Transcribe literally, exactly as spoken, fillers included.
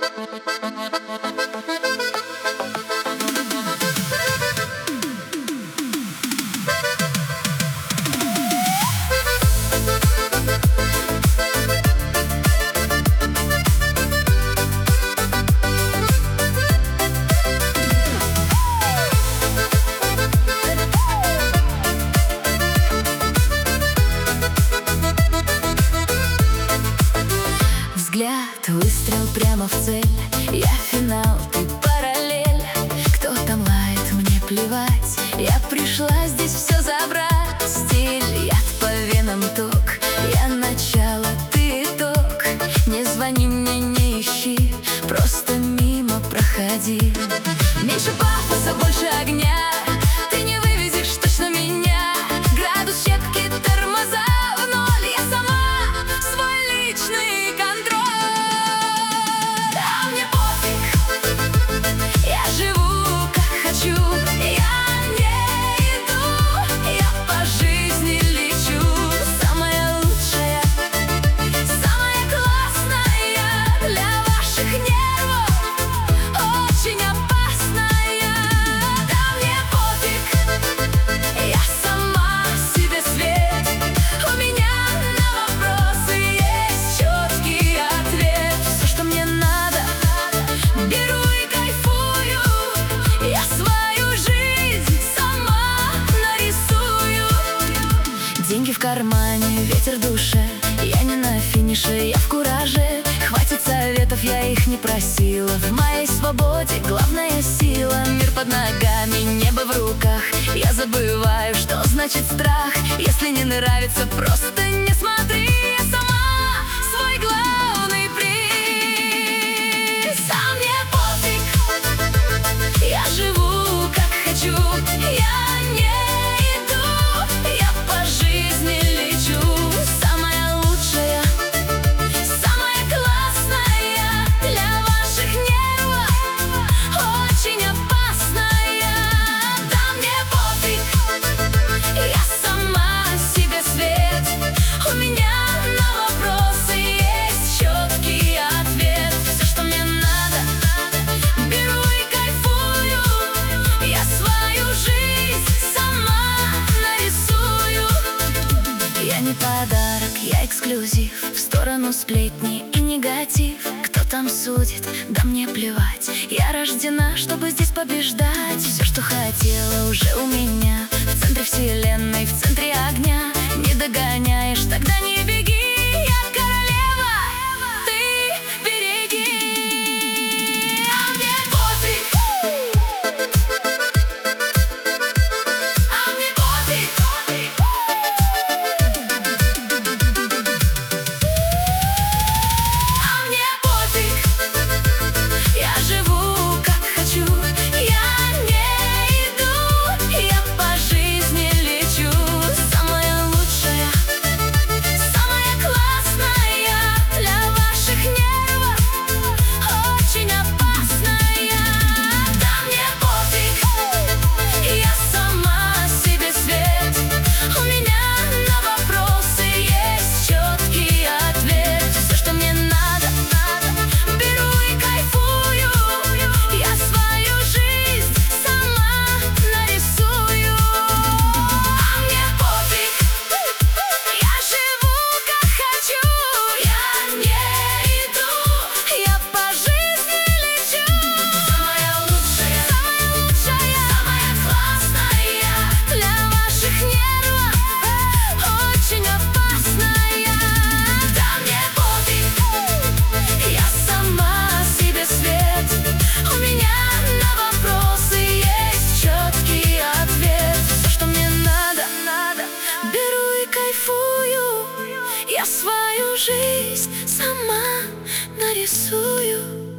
Взгляд, выстрел прямо в цель. Я финал, ты параллель. Кто там лает, мне плевать. Я пришла здесь все забрать. Стиль, яд по венам ток. Я начало, ты итог. Не звони мне, не ищи, просто мимо проходи. Меньше пафоса, больше огня. Ты не вывезешь точно меня. Градус щепки, тормоза в ноль. Я сама свой личный контроль. А мне пофиг, я живу как хочу. Я не иду, я по жизни лечу. Самая лучшая, самая классная для ваших нервов, очень опасная. Да мне пофиг, я сама себе свет. У меня на вопросы есть четкий ответ. Все, что мне надо, беру и кайфую. Я свою жизнь сама нарисую. Деньги в кармане, ветер в душе. Я не на финише, я в кураже. Хватит советов, я их не просила. В моей свободе главная сила. Мир под ногами, небо в руках. Я забываю, что значит страх. Если не нравится, просто не смотри. Я сама свой главный приз. А мне пофиг, я живу как хочу. Я не иду, я по жизни лечу. Самая лучшая, самая классная для ваших нервов, очень опасная. Да мне пофиг, я сама себе свет. У меня на вопросы есть четкий ответ. Все, что мне надо, беру и кайфую. Я свою жизнь сама нарисую. Я не подарок, я эксклюзив. В сторону сплетни и негатив. Кто там судит, да мне плевать. Я рождена, чтобы здесь побеждать. Все, что хотела, уже у меня. В центре вселенной, в центре огня. Не догоняешь, тогда не беги. Я королева, ты береги. А мне пофиг, а мне пофиг. А мне пофиг, я живу как хочу. Я не иду, я по жизни лечу. Самая лучшая, самая классная для ваших нервов, очень опасная. Да мне пофиг, я сама себе свет. У меня на вопросы есть четкий ответ. Все, что мне надо, беру и кайфую. Я свою жизнь сама нарисую. А мне пофиг, я живу как хочу. Я не иду, я по жизни лечу. Самая лучшая, самая лучшая, самая классная для ваших нервов, очень опасная. Да мне пофиг, я сама себе свет. У меня на вопросы есть четкий ответ. Все, что мне надо, беру и кайфую. Я свою жизнь сама нарисую.